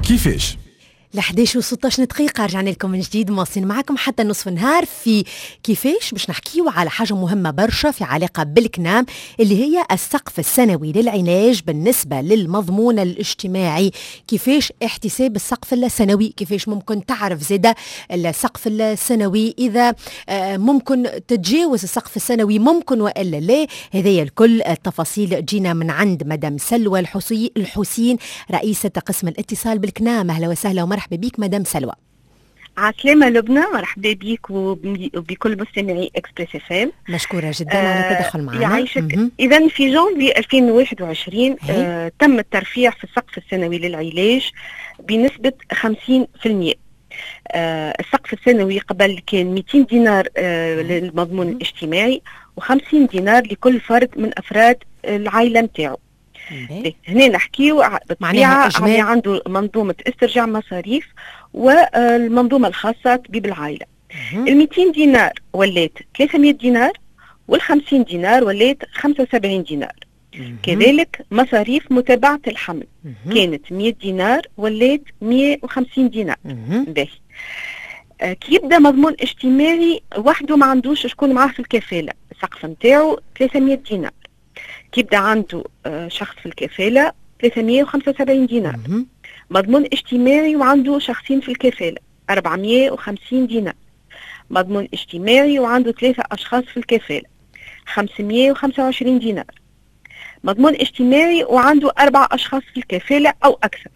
كيفاش؟ ل11:16 دقيقة رجعنا لكم من جديد، مواصلين معكم حتى نصف النهار في كيفاش. باش نحكيو على حاجة مهمة برشا في علاقة بالكنام، اللي هي السقف السنوي للعلاج بالنسبة للمضمون الاجتماعي. كيفاش احتساب السقف السنوي، كيفاش ممكن تعرف زيادة السقف السنوي، إذا ممكن تتجاوز السقف السنوي ممكن وإلا لا. هذه الكل التفاصيل جينا من عند مدام سلوى الحسين، رئيسة قسم الاتصال بالكنام. أهلا وسهلا ومرحبا بيك مدام سلوى. عسلامة لبنى، مرحبا بيك وبكل مستمعي اكسبريس اف ام. مشكورة جدا على التدخل معنا. يعيشك. إذا في جانفي 2021 تم الترفيع في السقف السنوي للعلاج بنسبة 50%. السقف السنوي قبل كان 200 دينار للمضمون الاجتماعي و50 دينار لكل فرد من أفراد العائلة متاعه. هنا نحكيو بالطبيعة اللي عنده منظومة استرجاع مصاريف والمنظومة الخاصة طبيب العائلة. ال200 دينار ولات 300 دينار وال50 دينار ولات 75 دينار. كذلك مصاريف متابعة الحمل كانت 100 دينار ولات 150 دينار. باهي. كي يبدا مضمون اجتماعي وحده ما عندوش شكون معاه في الكفالة، السقف نتاعو 300 دينار. كي يبدا عنده شخص في الكفالة 375 دينار. مضمون اجتماعي وعنده شخصين في الكفالة 450 دينار. مضمون اجتماعي وعنده 3 أشخاص في الكفالة 525 دينار. مضمون اجتماعي وعنده 4 أشخاص في الكفالة أو أكثر،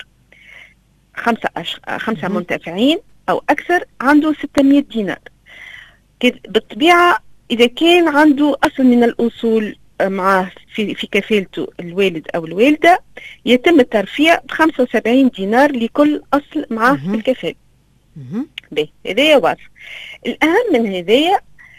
5 منتفعين أو أكثر، عنده 600 دينار. بالطبيعة إذا كان عنده أصل من الأصول معاه في كفالته الوالد أو الوالدة، يتم الترفيع ب75 دينار لكل أصل معاه في الكفالة. هذايا واضح. الأهم من هذايا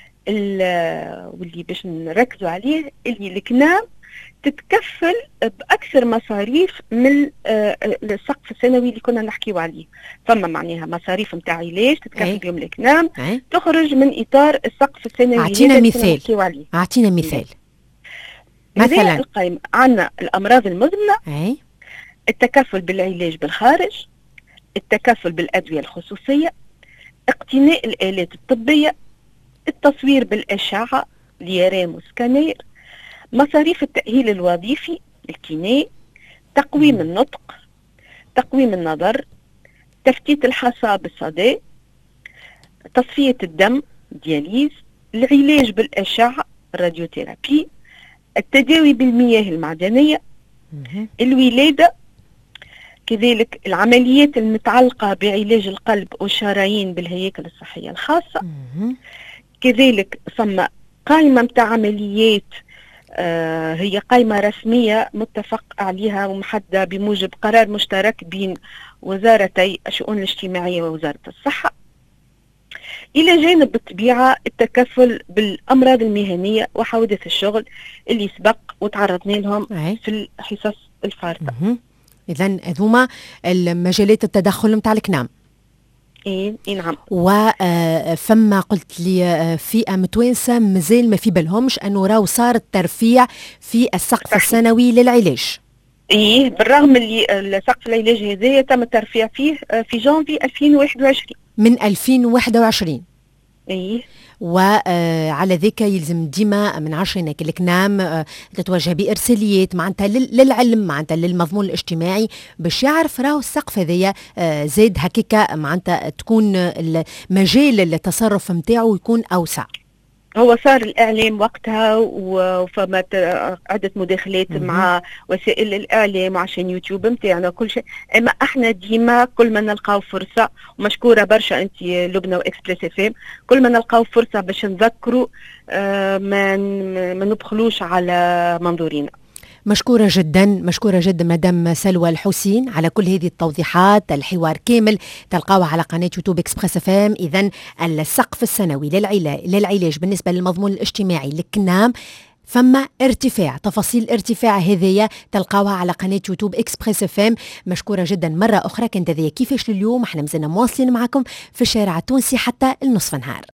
واللي باش نركزوا عليه، اللي الكنام تتكفل بأكثر مصاريف من السقف السنوي اللي كنا نحكيو عليه. فما معناها مصاريف نتاع علاج تتكفل بهم الكنام تخرج من إطار السقف السنوي. أعطينا مثال. أعطينا مثال. مثلا القائمة عندنا الأمراض المزمنة، التكفل بالعلاج بالخارج، التكفل بالأدوية الخصوصية، اقتناء الآلات الطبية، التصوير بالأشعة اليرام والسكانير، مصاريف التأهيل الوظيفي الكيني، تقويم النطق، تقويم النظر، تفتيت الحصى بالصدى، تصفية الدم دياليز، العلاج بالأشعة الراديوثيرابي، التداوي بالمياه المعدنية، الولادة، كذلك العمليات المتعلقة بعلاج القلب والشرايين بالهياكل الصحية الخاصة. كذلك ثم قائمة متاع عمليات، هي قائمة رسمية متفق عليها ومحددة بموجب قرار مشترك بين وزارتي الشؤون الاجتماعية ووزارة الصحة، إلى جانب بالطبيعة التكفل بالأمراض المهنية وحوادث الشغل اللي سبق وتعرضنا لهم في الحصص الفارطة. إذن هذوما المجالات التدخل متاع الكنام. إيه نعم. وفما قلت لي فئة متوانسة مازال ما في بالهمش أنه راو صار الترفيع في السقف السنوي للعلاج. إيه بالرغم اللي سقف العلاج هذا تم الترفيع فيه في جانفي 2021 من 2021. إيه. وعلى ذلك يلزم ديما من عشرينك الكنام تتوجه بإرساليات معناتها للعلم، معناتها للمضمون الاجتماعي، باش يعرف راهو السقف هذايا زاد هكاكا، معناتها تكون مجال التصرف متاعه يكون أوسع. هو صار الإعلام وقتها وفما عدة مداخلات مع وسائل الإعلام وعشان يوتيوب متاعنا كل شيء، أما إحنا ديما كل ما نلقاو فرصة، ومشكورة برشا أنت لبنى وإكسبريس اف ام، كل ما نلقاو فرصة باش نذكروا ما نبخلوش على منظورنا. مشكورة جدا مدام سلوى الحسين على كل هذه التوضيحات. الحوار كامل تلقاوه على قناة يوتيوب اكسبريس اف ام. إذن السقف السنوي للعلاج بالنسبة للمضمون الاجتماعي للكنام فما ارتفاع، تفاصيل ارتفاع هذية تلقاوها على قناة يوتيوب اكسبريس اف ام. مشكورة جدا مرة أخرى. كانت هذه كيفاش اليوم احنا مازلنا مواصلين معكم في الشارع التونسي حتى النصف نهار.